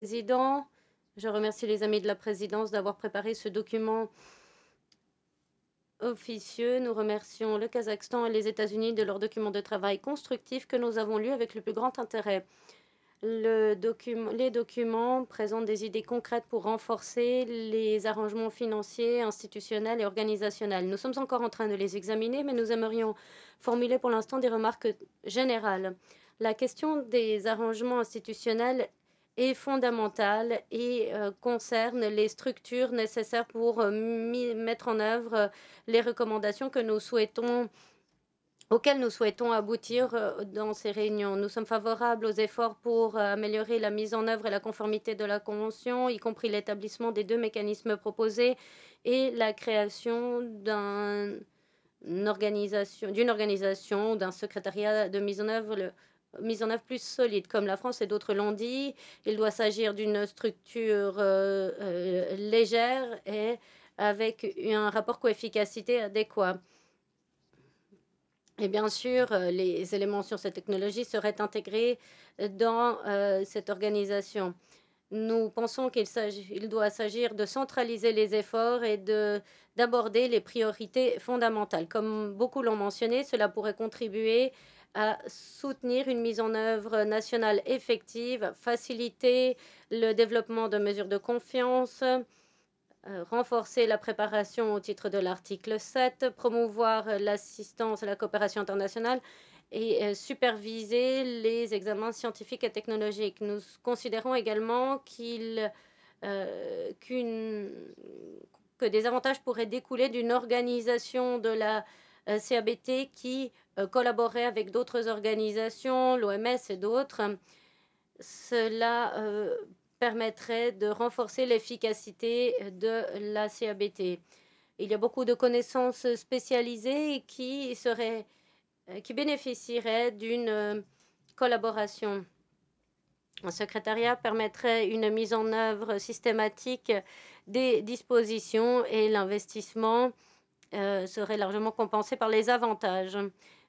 Président. Je remercie les amis de la présidence d'avoir préparé ce document officieux. Nous remercions le Kazakhstan et les États-Unis de leur document de travail constructif que nous avons lu avec le plus grand intérêt. Les documents présentent des idées concrètes pour renforcer les arrangements financiers, institutionnels et organisationnels. Nous sommes encore en train de les examiner, mais nous aimerions formuler pour l'instant des remarques générales. La question des arrangements institutionnels est fondamentale et concerne les structures nécessaires pour mettre en œuvre les recommandations auxquelles nous souhaitons aboutir dans ces réunions. Nous sommes favorables aux efforts pour améliorer la mise en œuvre et la conformité de la Convention, y compris l'établissement des deux mécanismes proposés et la création d'une organisation, d'un secrétariat de mise en œuvre plus solide. Comme la France et d'autres l'ont dit, il doit s'agir d'une structure légère et avec un rapport coefficacité adéquat. Et bien sûr, les éléments sur cette technologie seraient intégrés dans cette organisation. Nous pensons qu'il doit s'agir de centraliser les efforts et d'aborder les priorités fondamentales. Comme beaucoup l'ont mentionné, cela pourrait contribuer à soutenir une mise en œuvre nationale effective, faciliter le développement de mesures de confiance, renforcer la préparation au titre de l'article 7, promouvoir l'assistance et la coopération internationale et superviser les examens scientifiques et technologiques. Nous considérons également que des avantages pourraient découler d'une organisation de la CABT qui collaborerait avec d'autres organisations, l'OMS et d'autres. Cela permettrait de renforcer l'efficacité de la CABT. Il y a beaucoup de connaissances spécialisées qui bénéficieraient d'une collaboration. Un secrétariat permettrait une mise en œuvre systématique des dispositions et l'investissement serait largement compensé par les avantages.